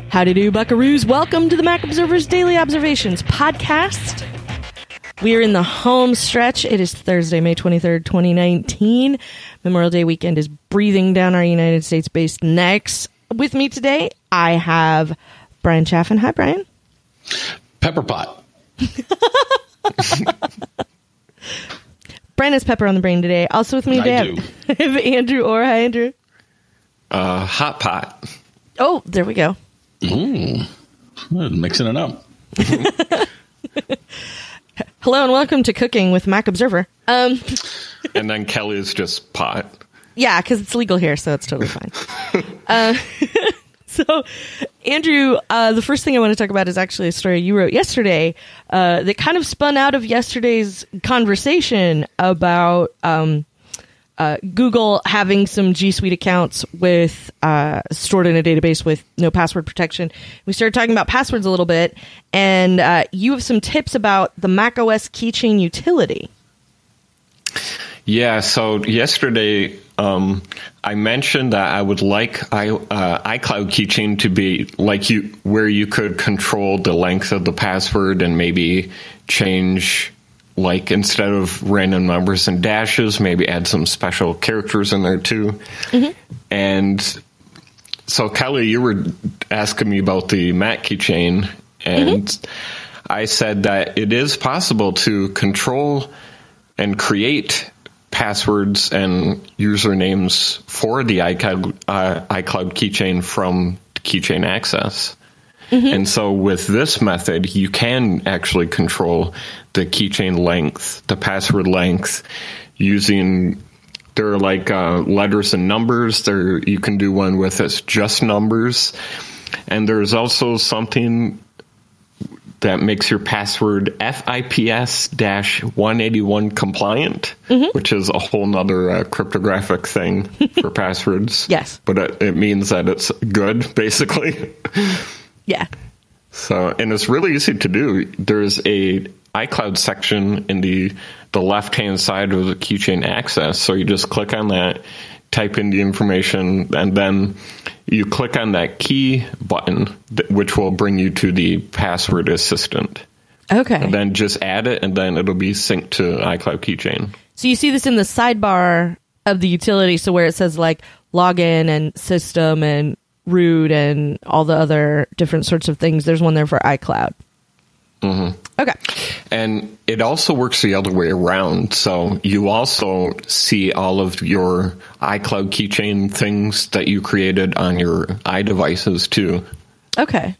Howdy do, buckaroos. Welcome to the Mac Observer's Daily Observations podcast. We are in the home stretch. It is Thursday, May 23rd, 2019. Memorial Day weekend is breathing down our United States-based necks. With me today, I have Brian Chaffin. Hi, Brian. Pepper pot. Brian has pepper on the brain today. Also with me today, I have Andrew Orr. Hi, Andrew. Hot pot. Oh, there we go. Mixing it up. Hello and welcome to Cooking with Mac Observer. And then Kelly is just pot. Yeah, because it's legal here, so it's totally fine. So, Andrew, the first thing I want to talk about is actually a story you wrote yesterday that kind of spun out of yesterday's conversation about Google having some G Suite accounts with stored in a database with no password protection. We started talking about passwords a little bit, and you have some tips about the macOS Keychain utility. Yeah, so yesterday I mentioned that I would like iCloud Keychain to be like where you could control the length of the password and maybe change, like instead of random numbers and dashes, maybe add some special characters in there too. Mm-hmm. And so Kelly, you were asking me about the Mac Keychain, and I said that it is possible to control and create passwords and usernames for the iCloud Keychain from Keychain Access. Mm-hmm. And so with this method, you can actually control the keychain length, the password length, using, there are like letters and numbers. There, you can do one with it's just numbers. And there's also something that makes your password FIPS-181 compliant, which is a whole nother cryptographic thing for passwords. Yes. But it means that it's good, basically. Yeah. So, and it's really easy to do. There's a iCloud section in the left-hand side of the Keychain Access. So you just click on that, type in the information, and then you click on that key button, which will bring you to the password assistant. Okay. And then just add it, and then it'll be synced to iCloud Keychain. So you see this in the sidebar of the utility, so where it says like login and system and root and all the other different sorts of things. There's one there for iCloud. Mm-hmm. Okay. And it also works the other way around. So you also see all of your iCloud Keychain things that you created on your iDevices too. Okay.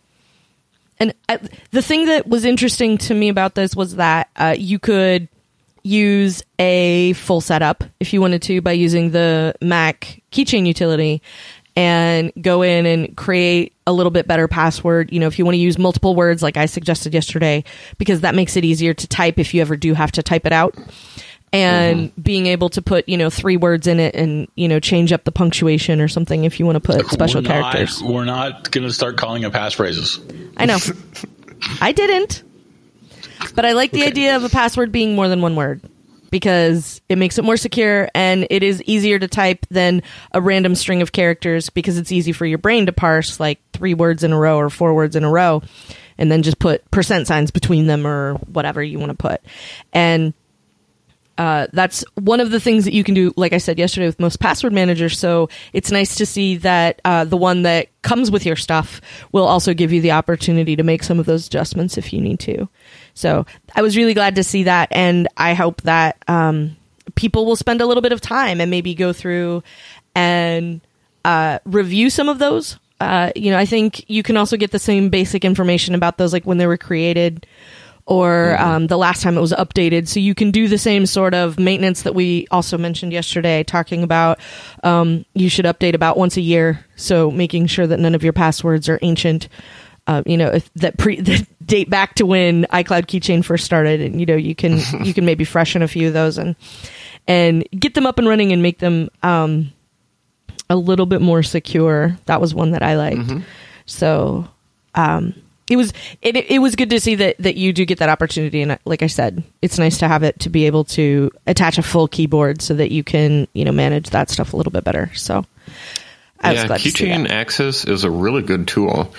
And the thing that was interesting to me about this was that you could use a full setup if you wanted to by using the Mac Keychain utility and go in and create a little bit better password. You know, if you want to use multiple words like I suggested yesterday, because that makes it easier to type if you ever do have to type it out. And being able to put, 3 words in it and, change up the punctuation or something if you want to put special characters. We're not going to start calling it passphrases. I know. I didn't. But I like the idea of a password being more than one word, because it makes it more secure and it is easier to type than a random string of characters, because it's easy for your brain to parse like 3 words in a row or 4 words in a row and then just put % signs between them or whatever you want to put. And that's one of the things that you can do, like I said yesterday, with most password managers. So it's nice to see that the one that comes with your stuff will also give you the opportunity to make some of those adjustments if you need to. So I was really glad to see that, and I hope that people will spend a little bit of time and maybe go through and review some of those. I think you can also get the same basic information about those, like when they were created or the last time it was updated. So you can do the same sort of maintenance that we also mentioned yesterday, talking about you should update about once a year. So making sure that none of your passwords are ancient, that date back to when iCloud Keychain first started. And, you can maybe freshen a few of those and get them up and running and make them a little bit more secure. That was one that I liked. Mm-hmm. So it was good to see that you do get that opportunity. And like I said, it's nice to have it to be able to attach a full keyboard so that you can, manage that stuff a little bit better. So I was glad to see Keychain that. Access is a really good tool.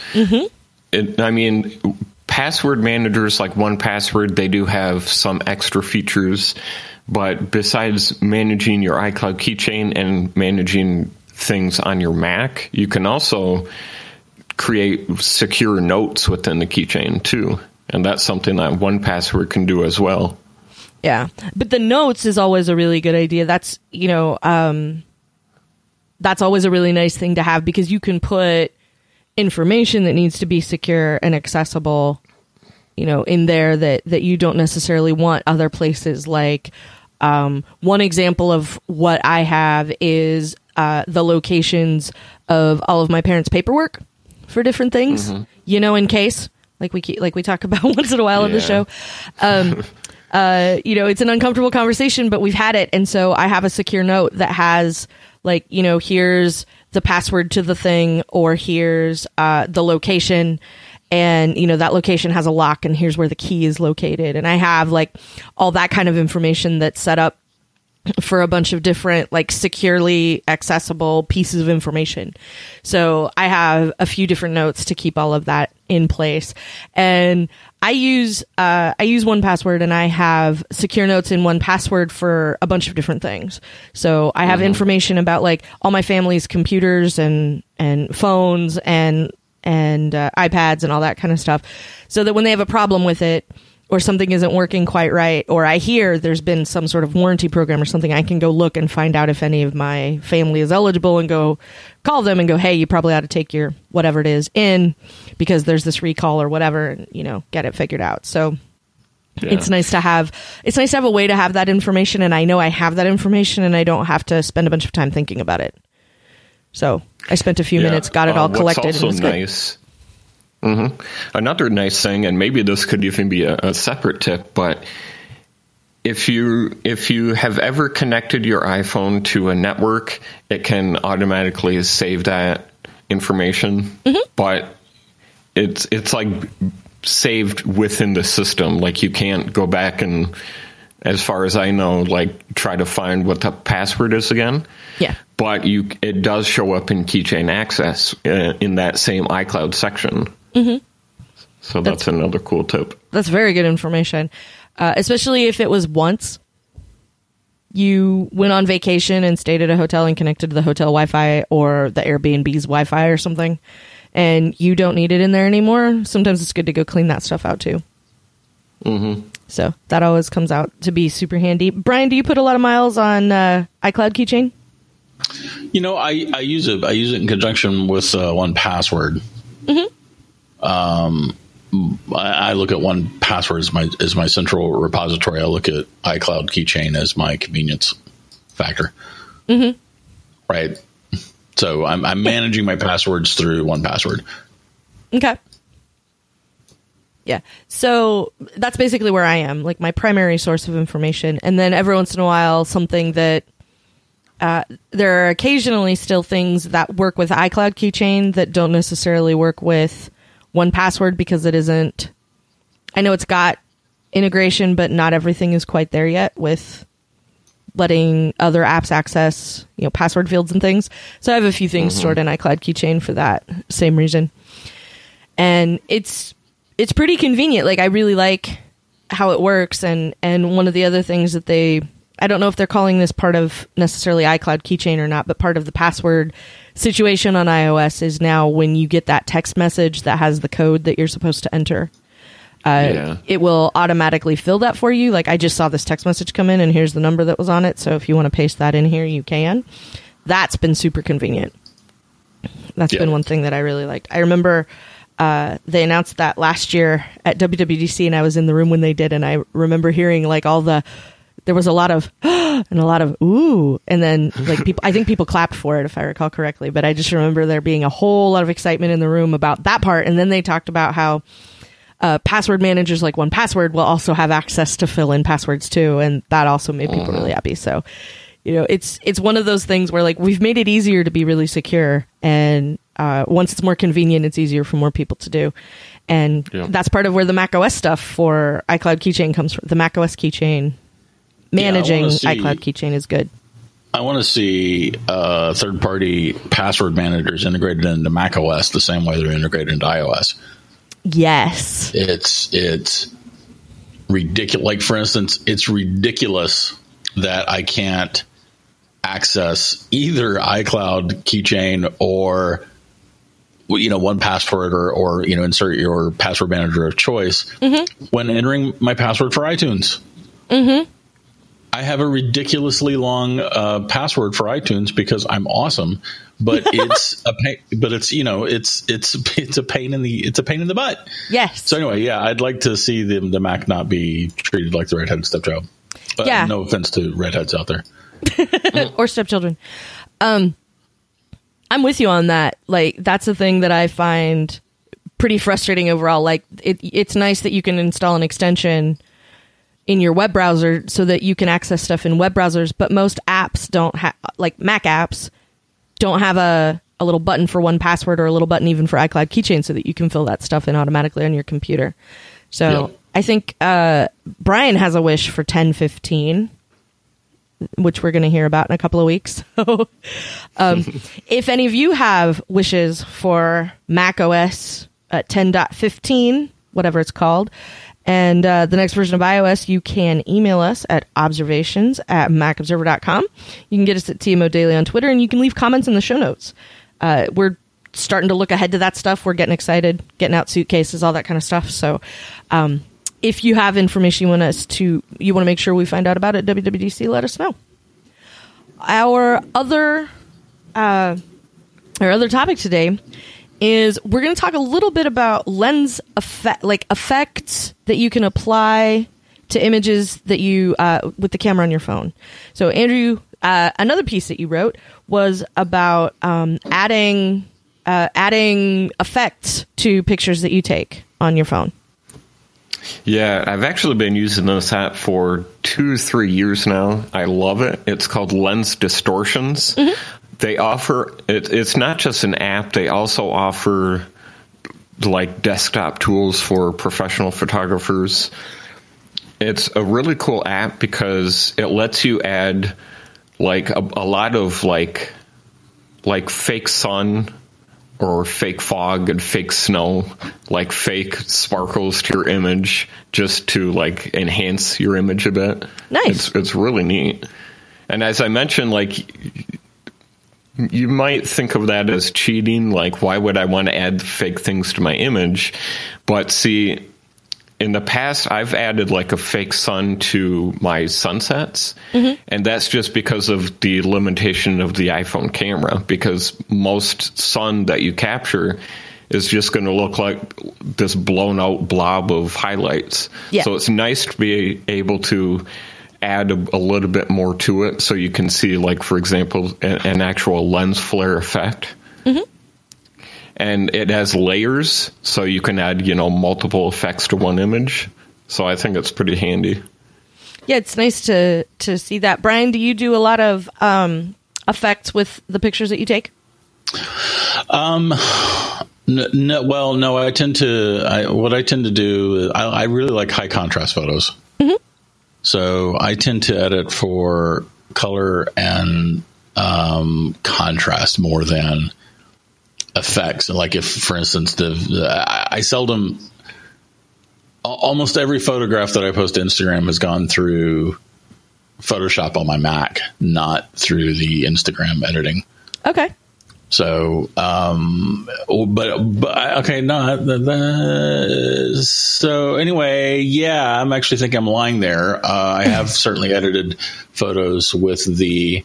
Password managers like 1Password, they do have some extra features, but besides managing your iCloud keychain and managing things on your Mac, you can also create secure notes within the keychain too. And that's something that 1Password can do as well. Yeah. But the notes is always a really good idea. That's, that's always a really nice thing to have, because you can put information that needs to be secure and accessible, in there that you don't necessarily want other places. Like, one example of what I have is the locations of all of my parents' paperwork for different things, in case, like we talk about once in a while on the show. It's an uncomfortable conversation, but we've had it. And so I have a secure note that has here's the password to the thing, or here's the location, and that location has a lock, and here's where the key is located. And I have all that kind of information that's set up for a bunch of different securely accessible pieces of information. So I have a few different notes to keep all of that in place. And I use 1Password, and I have secure notes in 1Password for a bunch of different things. So I have information about all my family's computers and phones and iPads and all that kind of stuff, so that when they have a problem with it, or something isn't working quite right, or I hear there's been some sort of warranty program or something, I can go look and find out if any of my family is eligible, and go call them and go, hey, you probably ought to take your whatever it is in, because there's this recall or whatever, and get it figured out. So it's nice to have a way to have that information, and I know I have that information, and I don't have to spend a bunch of time thinking about it. So I spent a few minutes, got it all collected. What's also nice. Another nice thing, and maybe this could even be a separate tip, but if you have ever connected your iPhone to a network, it can automatically save that information, but it's saved within the system. You can't go back and, as far as I know, try to find what the password is again. Yeah. But it does show up in Keychain Access in that same iCloud section. So that's another cool tip. That's very good information, especially if it was once you went on vacation and stayed at a hotel and connected to the hotel Wi-Fi or the Airbnb's Wi-Fi or something, and you don't need it in there anymore. Sometimes it's good to go clean that stuff out too. So that always comes out to be super handy. Brian, do you put a lot of miles on iCloud Keychain? I use it. I use it in conjunction with 1Password. I look at 1Password as my central repository. I look at iCloud Keychain as my convenience factor. Right. So I'm managing my passwords through 1Password. Okay. Yeah. So that's basically where I am, my primary source of information. And then every once in a while, something that there are occasionally still things that work with iCloud Keychain that don't necessarily work with 1Password, because it isn't. I know it's got integration, but not everything is quite there yet with letting other apps access, password fields and things. So I have a few things stored in iCloud Keychain for that same reason. And it's pretty convenient. I really like how it works. And one of the other things that I don't know if they're calling this part of necessarily iCloud Keychain or not, but part of the password situation on iOS is now when you get that text message that has the code that you're supposed to enter, it will automatically fill that for you. I just saw this text message come in, and here's the number that was on it. So if you want to paste that in here, you can. That's been super convenient. That's been one thing that I really liked. I remember they announced that last year at WWDC, and I was in the room when they did, and I remember hearing there was a lot of and a lot of ooh, and then people. I think people clapped for it, if I recall correctly. But I just remember there being a whole lot of excitement in the room about that part. And then they talked about how password managers like 1Password will also have access to fill in passwords too, and that also made people really happy. So, it's one of those things where we've made it easier to be really secure, and once it's more convenient, it's easier for more people to do. And that's part of where the macOS stuff for iCloud Keychain comes from. The macOS Keychain. Managing iCloud Keychain is good. I want to see third-party password managers integrated into macOS the same way they're integrated into iOS. Yes. It's ridiculous. Like, for instance, it's ridiculous that I can't access either iCloud keychain or 1Password or insert your password manager of choice when entering my password for iTunes. Mm-hmm. I have a ridiculously long password for iTunes because I'm awesome, but it's a pain. But it's a pain in the butt. Yes. So anyway, yeah, I'd like to see the Mac not be treated like the redheaded stepchild. Yeah. No offense to redheads out there or stepchildren. I'm with you on that. Like, that's the thing that I find pretty frustrating overall. Like, it's nice that you can install an extension in your web browser so that you can access stuff in web browsers, but most apps don't have, like Mac apps, don't have a little button for 1Password or a little button even for iCloud Keychain so that you can fill that stuff in automatically on your computer. So yep. I think Brian has a wish for 10.15, which we're going to hear about in a couple of weeks. So if any of you have wishes for Mac OS 10.15, whatever it's called, and the next version of iOS, you can email us at observations@macobserver.com. You can get us at TMO Daily on Twitter, and you can leave comments in the show notes. We're starting to look ahead to that stuff. We're getting excited, getting out suitcases, all that kind of stuff. So if you have information you want to make sure we find out about at WWDC, let us know. Our other topic today is we're going to talk a little bit about lens effects that you can apply to images that you with the camera on your phone. So Andrew, another piece that you wrote was about adding effects to pictures that you take on your phone. Yeah, I've actually been using this app for 2-3 years now. I love it. It's called Lens Distortions. Mm-hmm. They offer, it's not just an app, they also offer like desktop tools for professional photographers. It's a really cool app because it lets you add like a lot of like fake sun or fake fog and fake snow, like fake sparkles to your image just to like enhance your image a bit. Nice. It's really neat. And as I mentioned, like, you might think of that as cheating, like why would I want to add fake things to my image? But see, in the past, I've added like a fake sun to my sunsets, and that's just because of the limitation of the iPhone camera, because most sun that you capture is just going to look like this blown out blob of highlights. Yeah. So it's nice to be able to add a little bit more to it so you can see, like, for example, an actual lens flare effect. Mm-hmm. And it has layers, so you can add, multiple effects to one image. So I think it's pretty handy. Yeah, it's nice to see that. Brian, do you do a lot of effects with the pictures that you take? No. I tend to do, I really like high contrast photos. Mm-hmm. So I tend to edit for color and contrast more than effects. Like if, for instance, almost every photograph that I post to Instagram has gone through Photoshop on my Mac, not through the Instagram editing. Okay. So, so anyway, yeah, I'm actually think I'm lying there. I have certainly edited photos with the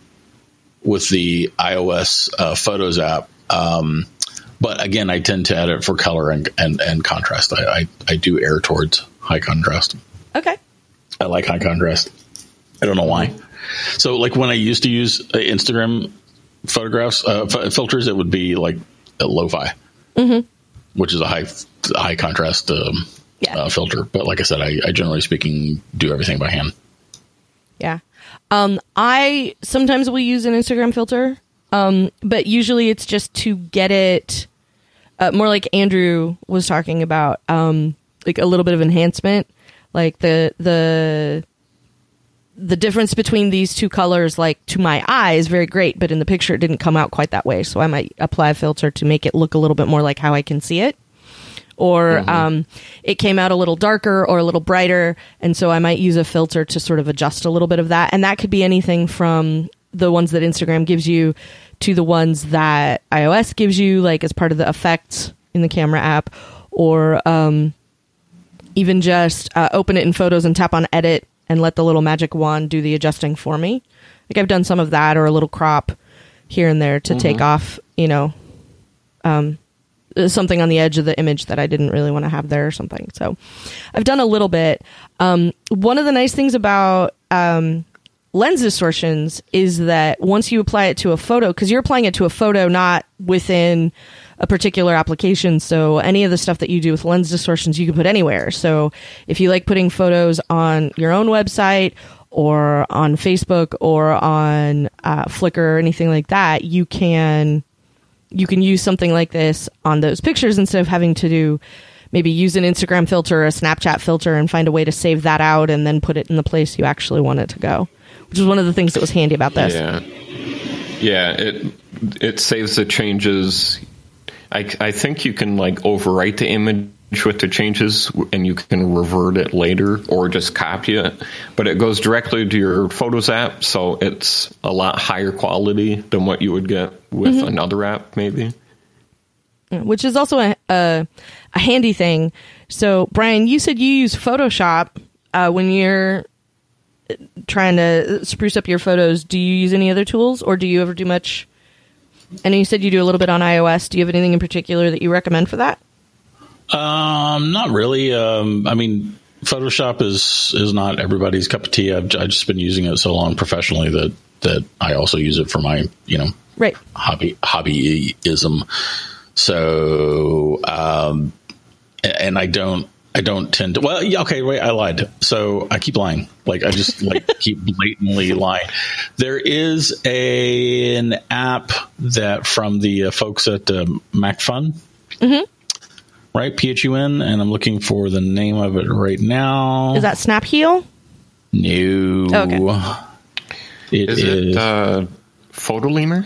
iOS Photos app. But again, I tend to edit for color and contrast. I do err towards high contrast. Okay. I like high contrast. I don't know why. So like when I used to use Instagram photographs, filters, it would be like a lo-fi, which is a high contrast filter. But like I said, I generally speaking do everything by hand. Yeah. I sometimes will use an Instagram filter, but usually it's just to get it more like Andrew was talking about, like a little bit of enhancement, like the the difference between these two colors, like to my eye, is very great, but in the picture it didn't come out quite that way. So I might apply a filter to make it look a little bit more like how I can see it. Or it came out a little darker or a little brighter, and so I might use a filter to sort of adjust a little bit of that. And that could be anything from the ones that Instagram gives you to the ones that iOS gives you, like as part of the effects in the camera app, or even just open it in Photos and tap on Edit and let the little magic wand do the adjusting for me. Like I've done some of that, or a little crop here and there to take off, something on the edge of the image that I didn't really want to have there or something. So I've done a little bit. One of the nice things about lens distortions is that once you apply it to a photo, because you're applying it to a photo, not within a particular application. So any of the stuff that you do with lens distortions, you can put anywhere. So if you like putting photos on your own website or on Facebook or on Flickr or anything like that, you can use something like this on those pictures instead of having to maybe use an Instagram filter or a Snapchat filter and find a way to save that out and then put it in the place you actually want it to go, which is one of the things that was handy about this. Yeah, it saves the changes. I think you can like overwrite the image with the changes and you can revert it later or just copy it, but it goes directly to your Photos app, so it's a lot higher quality than what you would get with another app maybe, which is also a handy thing. So Brian, you said you use Photoshop when you're trying to spruce up your photos. Do you use any other tools, or do you ever do much? And you said you do a little bit on iOS. Do you have anything in particular that you recommend for that? Not really. I mean, Photoshop is not everybody's cup of tea. I've just been using it so long professionally that I also use it for my, right. hobbyism. So, and I don't tend to, well, yeah, okay, wait, I lied. So I keep lying. Like I just keep blatantly lying. There is an app that from the folks at MacFun. Mm-hmm. Right, PHUN, and I'm looking for the name of it right now. Is that Snapheal? No. Okay. Is it Photolemur?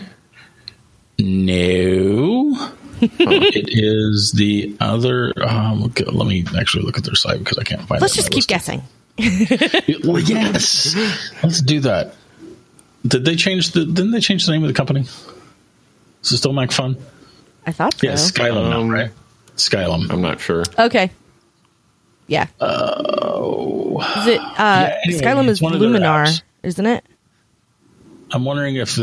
No. It is the other. Let me actually look at their site because I can't find it. Let's just keep guessing. Well, yes. Let's do that. Didn't they change the name of the company? Is it still MacFun? I thought so. Yeah, Skylum now, right? Skylum. I'm not sure. Okay. Yeah. Is it anyway, Skylum is Luminar, isn't it? I'm wondering if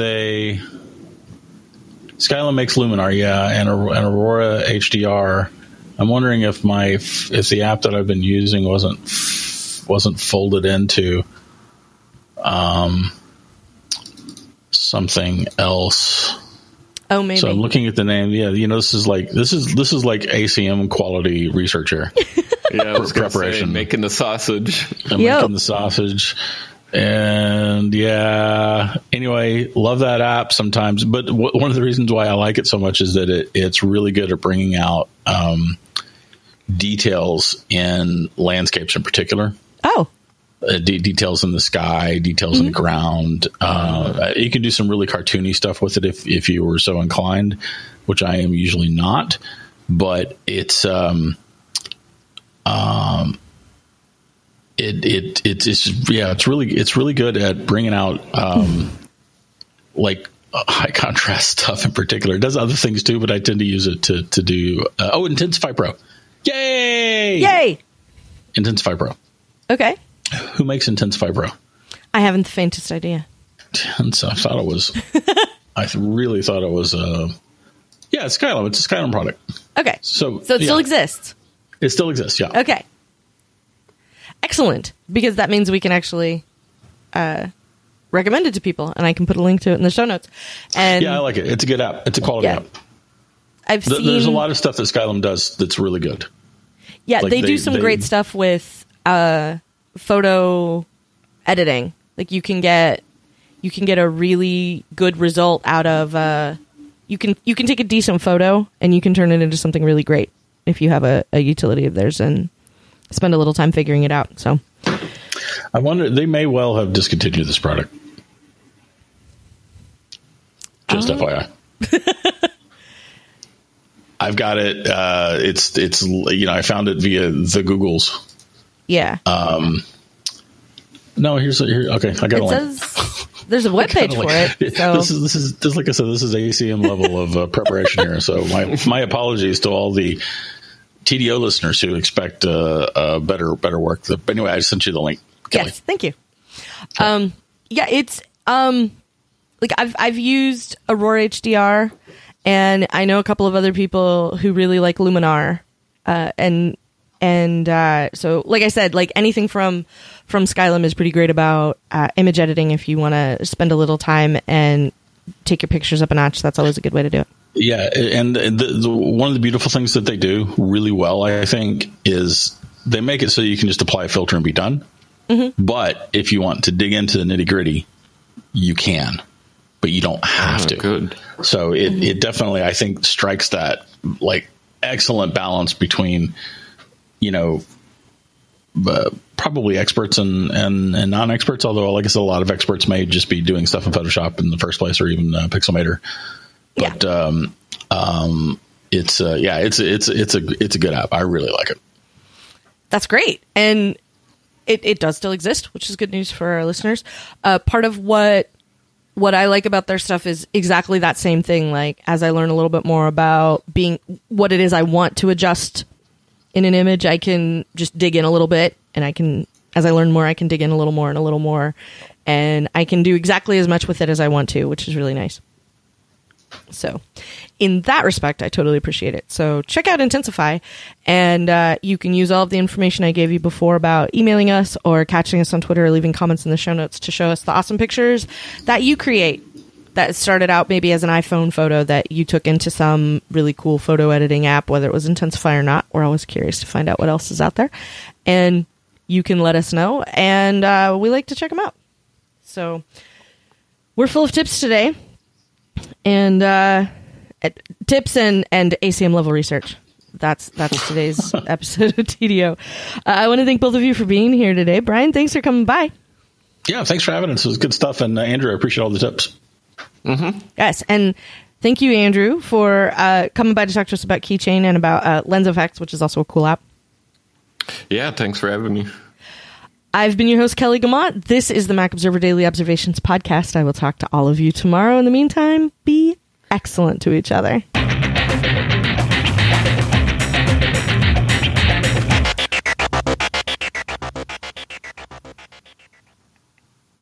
Skylum makes Luminar, yeah, and Aurora HDR. I'm wondering if the app that I've been using wasn't folded into something else. Oh, maybe. So I'm looking at the name. Yeah, this is like ACM quality research here. Yeah, I was preparation, making the sausage. Making the sausage, and yeah. Anyway, love that app sometimes. But one of the reasons why I like it so much is that it's really good at bringing out details in landscapes in particular. Oh. Details in the sky, details in the ground. You can do some really cartoony stuff with it if you were so inclined, which I am usually not. But it's it's really good at bringing out high contrast stuff in particular. It does other things too, but I tend to use it to do Intensify Pro. Yay! Intensify Pro. Okay. Who makes Intensify Pro? I haven't the faintest idea. I thought it was. I really thought it was. It's Skylum. It's a Skylum product. Okay. So it still exists. It still exists. Yeah. Okay. Excellent, because that means we can actually recommend it to people, and I can put a link to it in the show notes. And yeah, I like it. It's a good app. It's a quality app. There's a lot of stuff that Skylum does that's really good. Yeah, they do some great stuff with photo editing. Like you can get a really good result out of you can take a decent photo and you can turn it into something really great if you have a utility of theirs and spend a little time figuring it out. So I wonder, they may well have discontinued this product. Just FYI. I've got it. It's I found it via the Googles. Yeah. No, here. Okay, I got a link. There's a webpage for it. So. This is just like I said. This is ACM level of preparation here. So my apologies to all the TDO listeners who expect better work. But anyway, I sent you the link, Kelly. Yes, thank you. It's like I've used Aurora HDR, and I know a couple of other people who really like Luminar, and so like I said, like anything from Skylum is pretty great about image editing. If you want to spend a little time and take your pictures up a notch, that's always a good way to do it. Yeah, and one of the beautiful things that they do really well, I think, is they make it so you can just apply a filter and be done. Mm-hmm. But if you want to dig into the nitty gritty, you can, but you don't have to. Good. So it definitely, I think, strikes that like excellent balance between, probably experts and non-experts. Although, like I said, a lot of experts may just be doing stuff in Photoshop in the first place, or even Pixelmator. But it's a good app. I really like it. That's great, and it does still exist, which is good news for our listeners. Part of what I like about their stuff is exactly that same thing. Like, as I learn a little bit more about being what it is I want to adjust in an image, I can just dig in a little bit, and as I learn more, I can dig in a little more and a little more, and I can do exactly as much with it as I want to, which is really nice. So in that respect, I totally appreciate it. So check out Intensify, and you can use all of the information I gave you before about emailing us or catching us on Twitter or leaving comments in the show notes to show us the awesome pictures that you create that started out maybe as an iPhone photo that you took into some really cool photo editing app, whether it was Intensify or not. We're always curious to find out what else is out there, and you can let us know, and we like to check them out. So we're full of tips today. And tips and ACM level research. That's today's episode of TDO. I want to thank both of you for being here today. Brian, thanks for coming by. Yeah, thanks for having us. It was good stuff. And Andrew, I appreciate all the tips. Mm-hmm. Yes, and thank you, Andrew, for coming by to talk to us about Keychain and about LensFX, which is also a cool app. Yeah, thanks for having me. I've been your host, Kelly Guimont. This is the Mac Observer Daily Observations podcast. I will talk to all of you tomorrow. In the meantime, be excellent to each other.